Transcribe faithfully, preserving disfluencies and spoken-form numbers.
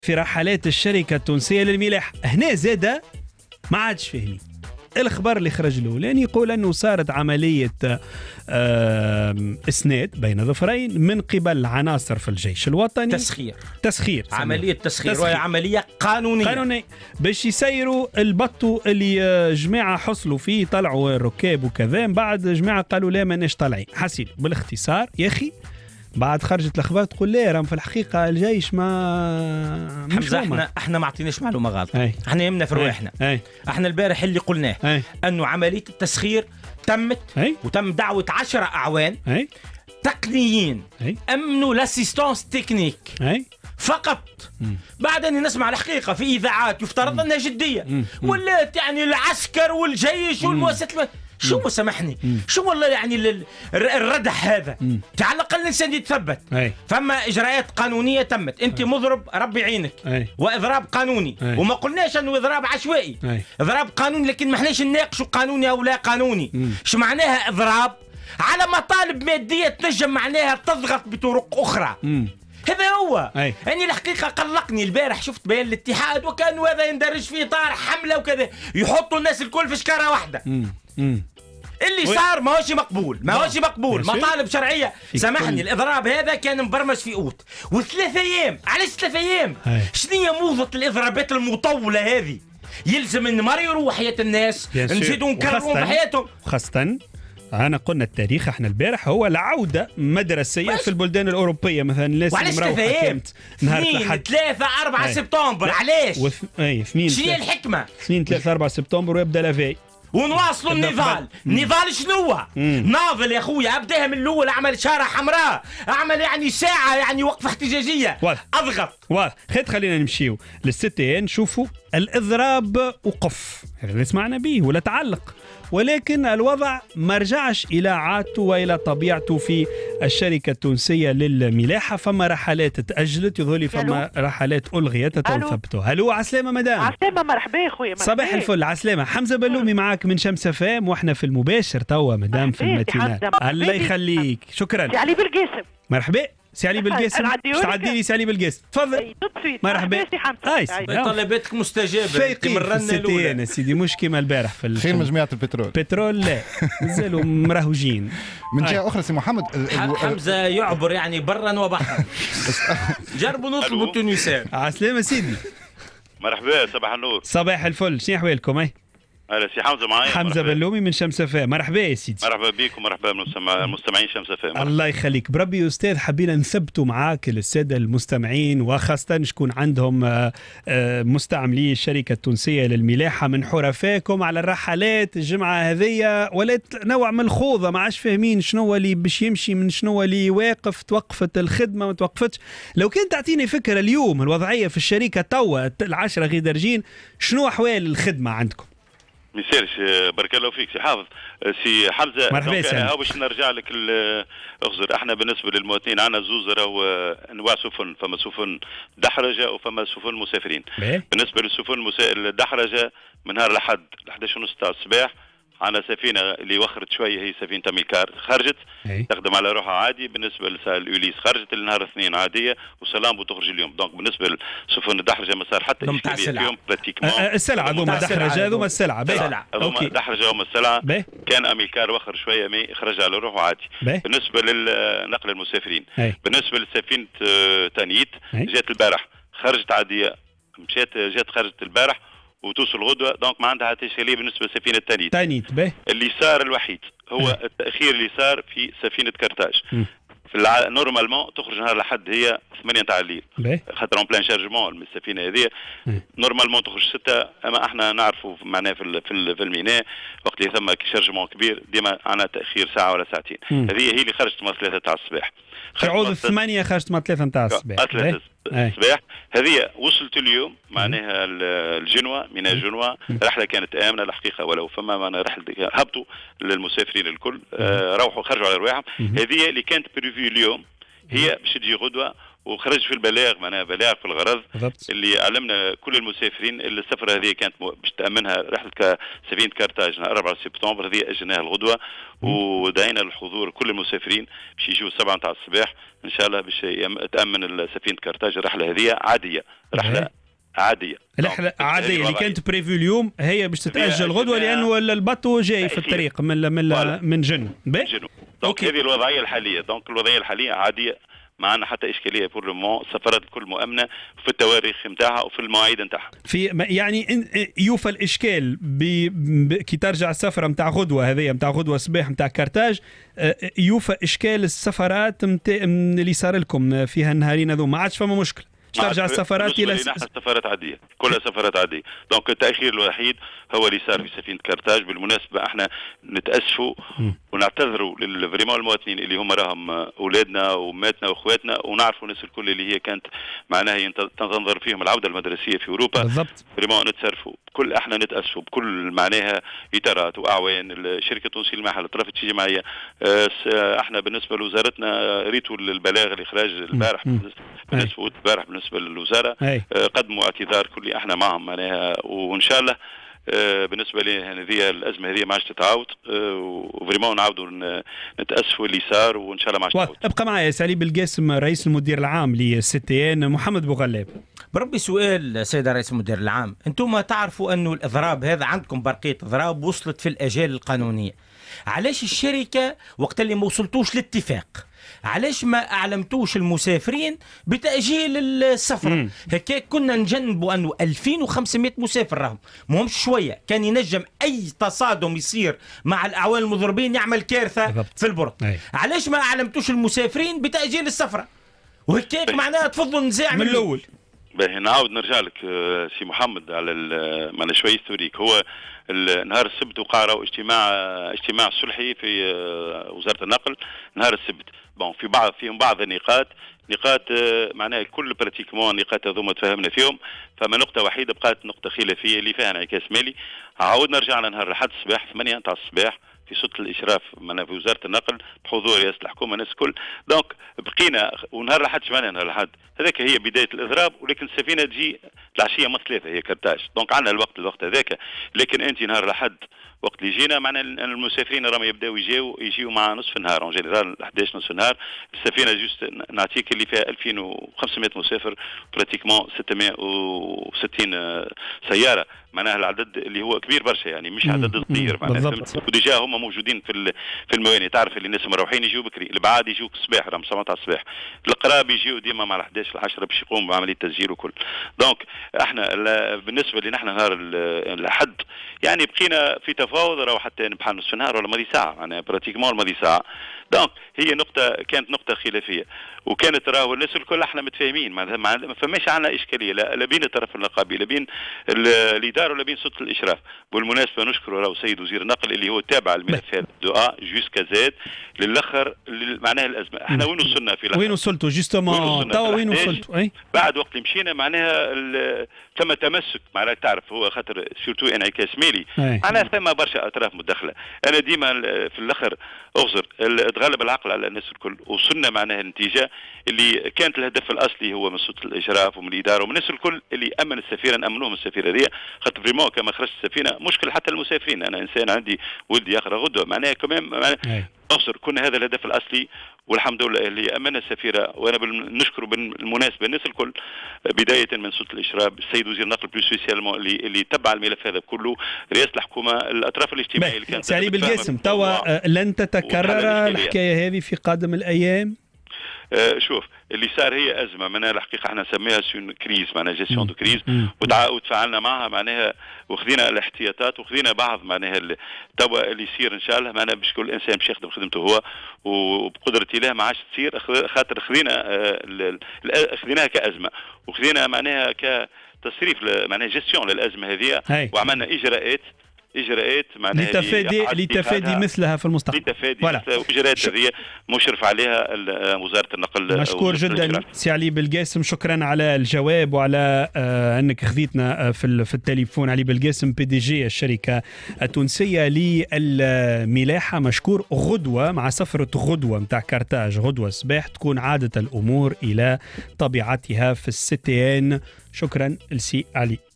في رحلات الشركة التونسية للملاحة. هنا زادة ما عادش فاهمين. الخبر اللي خرج الأولان يقول أنه صارت عملية إسناد بين ظفرين من قبل عناصر في الجيش الوطني. تسخير تسخير عملية تسخير, تسخير. وهي عملية قانونية قانونية باش يسيروا البطو اللي جماعة حصلوا فيه طلعوا الركاب وكذا. بعد جماعة قالوا لا ماناش طالعين. حسيت بالاختصار يا أخي بعد خرجت الاخبار تقول لا راهم في الحقيقه الجيش ما حمزه احنا احنا ما عطيناش معلومه غلطه. احنا يهمنا في رواحنا. احنا البارح اللي قلناه أي. انه عمليه التسخير تمت أي. وتم دعوه عشرة اعوان أي. تقنيين أي. امنوا لاسيستانس تكنيك أي. فقط. مم. بعد أن نسمع الحقيقة في إذاعات يفترض أنها جدية ولا يعني العسكر والجيش والمؤسسات شو سامحني شو والله يعني الردح هذا على الأقل الإنسان يتثبت. أي. فما إجراءات قانونية تمت. أنت أي. مضرب ربي يعينك أي. وإضراب قانوني أي. وما قلناش أنه إضراب عشوائي أي. إضراب قانوني لكن ما احناش نناقشوا قانوني أو لا قانوني. شو معناها إضراب على مطالب مادية تنجم معناها تضغط بطرق أخرى. مم. هذا هو أي. يعني الحقيقة قلقني البارح شفت بيان الاتحاد وكان هذا يندرج في إطار حملة وكذا يحطوا الناس الكل في شكارة واحدة. مم. مم. اللي صار ما هوش مقبول ما هوش مقبول مطالب شرعية. سامحني الإضراب هذا كان مبرمج في أوت وثلاثة أيام. علاش ثلاثة أيام؟ شنية موضة الإضرابات المطولة هذه؟ يلزم ان ما يروح حياة الناس نزيدوا نكرروا بحياتهم. خاصة أنا قلنا التاريخ احنا البارح هو العودة مدرسية في البلدان الأوروبية مثلا الناس اللي مروحة كانت نهار الأحد ثلاثة أربعة سبتمبر. علاش؟ وث... أي اثنين شنو الحكمة؟ اثنين ثلاثة أربعة سبتمبر ويبدأ لافي ونواصلوا النضال. النضال شنو؟ ناضل يا خويا أبداها من الأول عمل شارع حمراء عمل يعني ساعة يعني وقفة احتجاجية واضح. أضغط واضح. خير خلينا نمشيو للستة نشوفوا الإضراب وقف هذا اللي سمعنا به ولا تعلق ولكن الوضع ما رجعش إلى عادته وإلى طبيعته في الشركة التونسية للملاحة. فما رحلات تأجلت يظهر لي فما رحلات ألغيت تثبتوا. هلو عسلامة مدام. عسلامة مرحبا خويا. صباح الفل عسلامة. حمزة بلومي معاك من شمس فام واحنا في المباشر توا مدام في الماتينال. الله يخليك شكرا. سي علي بالقاسم. مرحبا سي علي بالقاسم. تعدي لي سي علي بالقاسم تفضل. مرحبا. اي طلباتك مستجابه. تمرنا انا سيدي مش كيما البارح في خير مجموعه البترول. بترول لا مازالوا مرهوجين. من جهه اخرى سي محمد حمزه يعبر يعني برا وبحرا. جربوا نطلبوا تونسيين. عسلامة سيدي. مرحبا صباح النور. صباح الفل شنو احوالكم؟ اي اهلا سي حمزه معايا. حمزه بلومي من شمس فام. مرحبا يا سيدي. مرحبا بك ومرحبا بالمستمعين شمس فام. الله يخليك بربي استاذ. حبينا نثبتوا معاك الساده المستمعين وخاصه شكون عندهم مستعملي الشركه التونسيه للملاحه من حرفاكم على الرحلات الجمعه هذيا ولات نوع من الخوضه ما عادش فاهمين شنو اللي باش يمشي من شنو اللي واقف توقفت الخدمه ما توقفتش. لو كان تعطيني فكره اليوم الوضعيه في الشركه توا العشرة غير درجين شنو احوال الخدمه عندكم؟ ميسيرش بارك الله فيك سي حافظ. سي حمزه مرحبا سي. انا باش نرجع لك اخزر. احنا بالنسبه للمواطنين عندنا زوز راهو انواع سفن. فما سفن دحرجه وفما سفن مسافرين. بيه؟ بالنسبه للسفن المسا... الدحرجه من نهار الاحد احد عشر ونص تاع الصباح عندنا سفينه اللي وخرت شويه هي سفينه ميلكار خرجت هي. تخدم على روحها عادي. بالنسبه للأوليس خرجت النهار الاثنين عاديه وسلام بتخرج اليوم. دونك بالنسبه للسفن الدحرجه ما صار حتى اشكاليه اليوم براتيكمون. السلعه هذوما دحرجه هذوما السلعه هذوما دحرجه هذوما السلعه. كان اميلكار وخر شويه مي خرج على روحه عادي. بي. بالنسبه للنقل المسافرين هي. بالنسبه لسفينه تانيت جات البارح خرجت عاديه مشات جات خرجت البارح وتوصل غدوه. دونك ما عندها حتى اشكاليه بالنسبه لسفينه تانيت. تانيت به اللي صار الوحيد هو أه. التاخير اللي صار في سفينه كرتاج. م. في الع... نورمالمون تخرج نهار الاحد هي ثمانية تاع الليل خاطر اون بلان شارجمون من السفينه هذه. نورمالمون تخرج ستة. اما احنا نعرفوا معناها في ال... في, ال... في الميناء وقت اللي ثم شارجمون كبير ديما عندنا تاخير ساعه ولا ساعتين. هذه هي اللي خرجت من ثلاثة تاع الصباح. تعود الثمانية خرجت مع ثلاثة نتاع الصباح. ثلاثة الصباح هذه وصلت اليوم معناها الجنوة من الجنوة. رحلة كانت آمنة الحقيقة ولو فما معنا رحلة هبطوا للمسافرين الكل. آه روحوا خرجوا على رواحهم. هذه اللي كانت بريفي اليوم هي باش تجي غدوة وخرج في البلاغ معناها بلاغ في الغرض بالضبط. اللي علمنا كل المسافرين اللي السفره هذه كانت باش تامنها رحله سفينه كارتاج نهار أربعة سبتمبر، هذه اجلناها الغدوه ودعينا للحضور كل المسافرين باش يجوا السبعة نتاع الصباح ان شاء الله باش تامن سفينه كارتاج. الرحله هذه عاديه، رحله عاديه رحله عاديه اللي كانت بريفيو اليوم هي باش تتاجل غدوه لانه الباتو جاي في الطريق من من من جن. دونك هذه الوضعيه الحاليه. دونك الوضعيه الحاليه عاديه، ما عندنا حتى اشكاليه بور لو مون. السفرات الكل مؤمنه في التواريخ نتاعها وفي المواعيد نتاعها. في يعني يوفى الاشكال كي ترجع السفره نتاع غدوه هذه نتاع غدوه صباح نتاع كارتاج، يوفى اشكال السفرات اللي صار لكم فيها النهارين هذو، ما عادش فما مشكله ترجع السفرات الى سفرات عاديه، كلها سفرات عاديه. دونك التاخير الوحيد هو اللي صار في سفينه كارتاج. بالمناسبه احنا نتاسفوا ونعتذروا للفريمون المواطنين اللي هم راهم اولادنا واماتنا واخواتنا، ونعرفوا الناس الكل اللي هي كانت معناها تنظر فيهم العوده المدرسيه في اوروبا. بالضبط. فريمون نتسرفوا كل احنا نتاسفوا بكل معناها اطارات واعوان الشركه التونسيه للملاحه الاطراف التجميعيه. احنا بالنسبه لوزارتنا ريتوا البلاغ الاخراج البارح بالنسبه البارح بالنسبه للوزاره قدموا اعتذار كلي احنا معهم معناها، وان شاء الله بالنسبه لي هذه الازمه هذه ما عادش تتعاود، وفريمون نعاودوا نتاسفوا اللي صار وان شاء الله ما عادش تتعاود. ابقى معايا سالي بالقاسم رئيس المدير العام للسي ان محمد بوغلاب. بربي سؤال سيد رئيس المدير العام، انتم تعرفوا انه الاضراب هذا عندكم برقيه اضراب وصلت في الاجال القانونيه، علاش الشركه وقت اللي ما وصلتوش لاتفاق علاش ما اعلمتوش المسافرين بتاجيل السفر؟ هكاك كنا نجنبوا انه ألفين وخمسمائة مسافر راهم مهمش شويه، كان ينجم اي تصادم يصير مع الاعوان المضربين يعمل كارثه في البرد. علاش ما اعلمتوش المسافرين بتاجيل السفره؟ وهكاك معناها تفضلوا نزاع من الاول. باهي نعاود نرجع لك سي محمد على معنا شوي هيستوريك. هو نهار السبت وقع راهو اجتماع اجتماع صلحي في وزاره النقل نهار السبت. بون في بعض فيهم بعض النقاط نقاط معناها كل براتيكمون النقاط هذوما تفاهمنا فيهم، فما نقطه وحيده بقات نقطه خلافيه اللي فيها انعكاس مالي. عاودنا رجعنا نهار الاحد الصباح ثمانية نتاع الصباح في سلطه الاشراف معنا في وزاره النقل بحضور رئاسه الحكومه الناس الكل. دونك بقينا ونهار الاحد شمعنا نهار الاحد هذاك هي بدايه الاضراب، ولكن السفينه تجي العشيه ما ثلاثه هي كرتاج. دونك عندنا الوقت الوقت هذاك، لكن انت نهار الاحد وقت اللي جينا معنا المسافرين راهم يبداو يجيو يجيو مع نصف النهار اون جينيرال إحدى عشر نصف النهار. السفينه جوست نعطيك اللي فيها ألفين وخمسمائة مسافر براتيكمون ستمائة وستين سياره، معناها العدد اللي هو كبير برشا يعني مش عدد صغير معناها. وديجا هم موجودين في في الموانئ، تعرف اللي الناس مروحين يجيو بكري، البعاد يجيو الصباح راهم سبعة تاع الصباح، القراب يجيو ديما مع إحدى عشر عشرة باش يقوموا بعمليه تسجيل وكل. دونك احنا بالنسبه لنا احنا نهار الاحد يعني بقينا في تفاوض راهو حتى نبحث نصف نهار ولا ماضي ساعه معناها براتيكمون ماضي ساعه. دونك هي نقطه كانت نقطه خلافيه، وكانت راهو الناس الكل احنا متفاهمين ما فماش عندنا اشكاليه لا بين الطرف النقابي لا بين الاداره ولا بين سلطه الاشراف. بالمناسبه نشكر راهو سيد وزير النقل اللي هو تابع الملف هذا دو ا جوسكا زد للاخر معناها الازمه. احنا وين وصلنا في وين وصلتوا جوستومون توا وين وصلتوا؟ اي بعد وقت اللي مشينا معناها ثم تمسك معناها تعرف هو خاطر سورتو انعكاس مالي معناها ثم برشا اطراف مدخله. انا ديما في الاخر اغزر تغلب العقل على الناس الكل. وصلنا معناها النتيجه اللي كانت الهدف الاصلي هو من سلطه الاشراف ومن الاداره ومن الناس الكل اللي امن السفينه نامنوهم السفينه هذه خاطر فريمون كما خرجت السفينه مشكل حتى المسافرين. انا انسان عندي ولدي يقرا غدوه معناها كمان اغزر كنا هذا الهدف الاصلي والحمد لله اللي امنا السفيره. وانا نشكر بالمناسبه الناس الكل بدايه من سلطه الاشراف السيد وزير النقل بلو سبيسيالمون اللي اللي تبع الملف هذا كله، رئاسه الحكومه، الاطراف الاجتماعيه اللي كانت سالي بالقاسم توا لن تتكرر الحكايه هذه في قادم الايام. آه شوف اللي صار هي ازمه معناها الحقيقه احنا نسميها سون كريز معناها جيستيون دو كريز، وتفاعلنا معها معناها وخذينا الاحتياطات وخذينا بعض معناها توا اللي يصير ان شاء الله معناها باش كل انسان باش يخدم خدمته هو وبقدره الله ما عادش تصير خاطر خذينا آه خذيناها كازمه وخذينا معناها كتصريف معناها جيستيون للازمه هذه وعملنا اجراءات اجراءات معناها لتفادي لتفادي مثلها في المستقبل. لتفادي اجراءات ش... هذه مشرف عليها وزاره النقل. مشكور جدا سي علي بالقاسم، شكرا على الجواب وعلى آه انك خذيتنا في في التليفون. علي بالقاسم بي دي جي الشركه التونسيه للملاحه، مشكور. غدوه مع سفره غدوه متاع كارتاج، غدوه صباح تكون عادت الامور الى طبيعتها في الستين. شكرا لسي علي.